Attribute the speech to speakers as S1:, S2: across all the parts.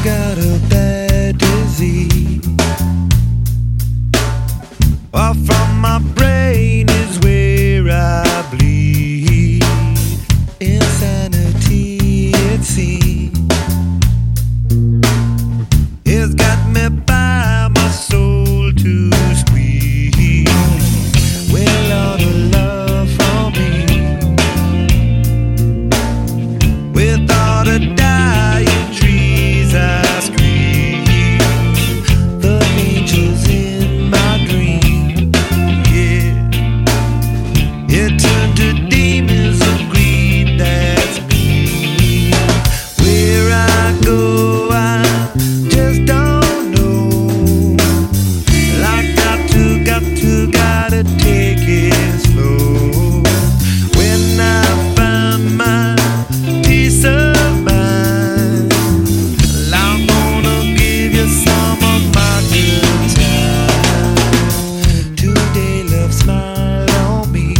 S1: got a bad disease. Off from my brain is where I bleed. Insanity, it seems. It's got me by my soul to squeeze. Well, all the love from me, with all the dying trees I scream. The angels in my dream, yeah. It turned to demons of greed, that's me. Where I go, I just don't know. Like gotta take it slow. When I find my peace of mind, I'm gonna give you some of my good time. Today love smile on me.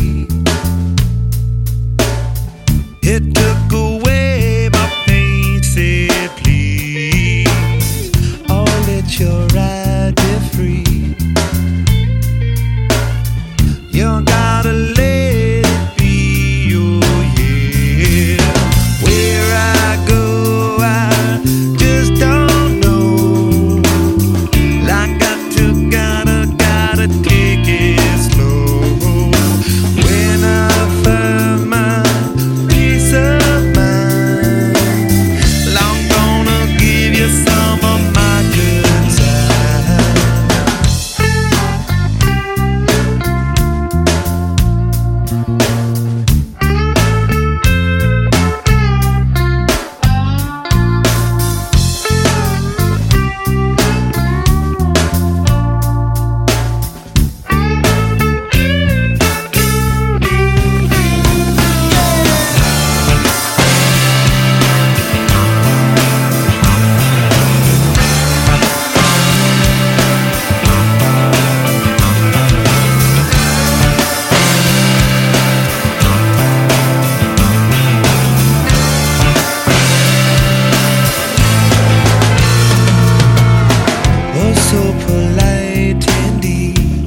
S1: It took away my pain, said please, oh let your ride be free. You gotta let it be, oh yeah. Where I go, I just don't know. Like gotta take it slow. When I find my peace of mind, I'm gonna give you some of my good time. Oh, so polite indeed.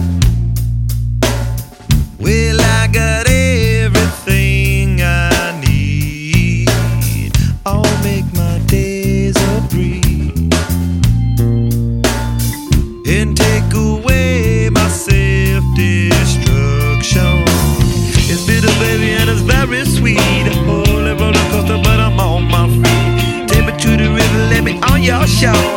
S1: Well, I got everything I need. I'll make my days a breeze and take away my self-destruction. It's bitter, baby, and it's very sweet. Holy roller coaster, but I'm on my feet. Take me to the river, let me on your shore.